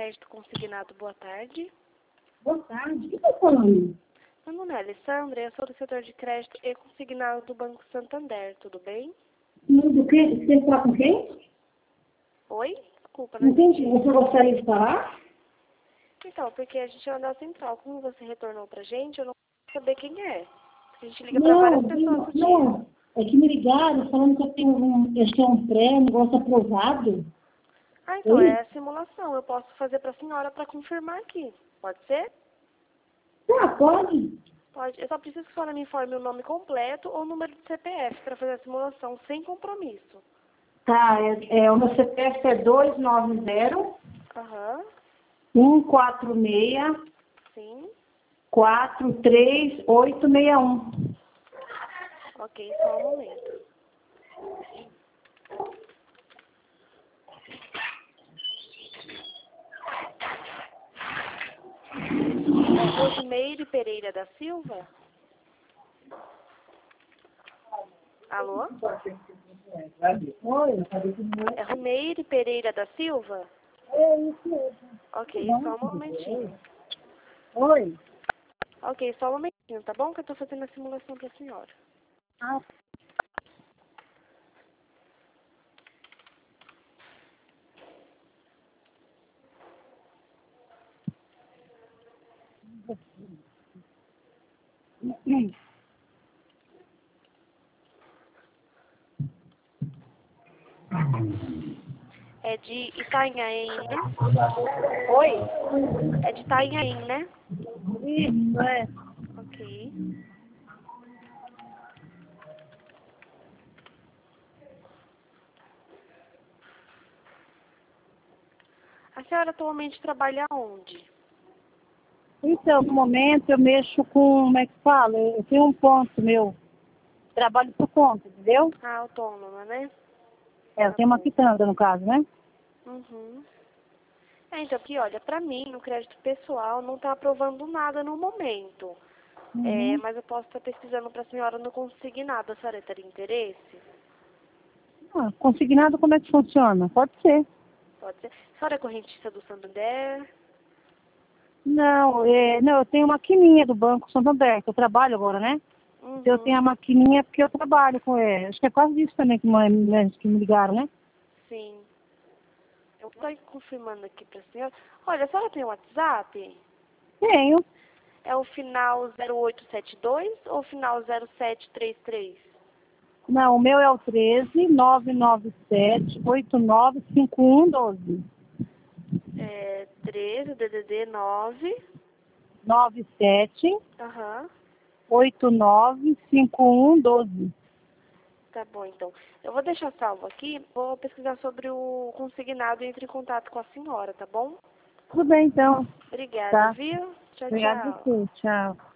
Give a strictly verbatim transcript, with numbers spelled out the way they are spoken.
crédito consignado. Boa tarde. Boa tarde. O que está falando? Meu nome é Alessandra e eu sou do setor de crédito e consignado do Banco Santander. Tudo bem? Não, do que? Você está com quem? Oi? Desculpa, não Entendi. entendi. Você gostaria de falar? Então, porque a gente é da central. Como você retornou pra gente, eu não posso saber quem é. A gente liga pra Não, várias pessoas por dia. não. É que me ligaram falando que eu tenho um, eu tenho um pré, um negócio aprovado. Ah, então Oi? é a simulação. Eu posso fazer pra senhora pra confirmar aqui. Pode ser? Ah, pode? Pode. Eu só preciso que a senhora me informe o nome completo ou o número do C P F pra fazer a simulação sem compromisso. Tá, é, é, o meu C P F é dois nove zero, Aham. um quatro seis, Sim. quatro três oito seis um. Ok, só um momento. É Rosimeire Pereira da Silva? Alô? Oi, eu falei que não é. É Rosimeire Pereira da Silva? É isso mesmo. Ok, só um momentinho. Oi. Ok, só um momentinho, tá bom? Que eu tô fazendo a simulação pra senhora. Ah, É de Itanhaém, né? oi? É de Itanhaém, né? Isso, é. Ok. A senhora atualmente trabalha onde? Então, no momento eu mexo com, como é que fala? Eu tenho um ponto meu. Trabalho por conta, entendeu? Ah, autônoma, né? É, eu Tá tenho uma bom. quitanda, no caso, né? Uhum. É, então, aqui, olha, pra mim, o crédito pessoal não tá aprovando nada no momento. É, Uhum. mas eu posso estar pesquisando pra senhora no consignado. A senhora teria interesse? Ah, consignado, como é que funciona? Pode ser. Pode ser. A senhora é correntista do Santander? Não, é, não, eu tenho uma maquininha do Banco Santander, que eu trabalho agora, né? Eu tenho a Uhum. maquininha porque eu trabalho com ele. Acho que é quase isso também que, me- que me ligaram, né? Sim. Eu estou confirmando aqui pra senhora. Olha, a senhora tem WhatsApp? Tenho. É o final zero oito sete dois ou o final zero sete três três? Não, o meu é o treze, nove nove sete, oito nove cinco um doze. É treze, D D D nove. nove sete, Aham. oito nove cinco um doze. Tá bom, então. Eu vou deixar salvo aqui. Vou pesquisar sobre o consignado e entre em contato com a senhora, tá bom? Tudo bem, então. Obrigada, Tá. viu? Tchau, Obrigada a tchau. você. Tchau.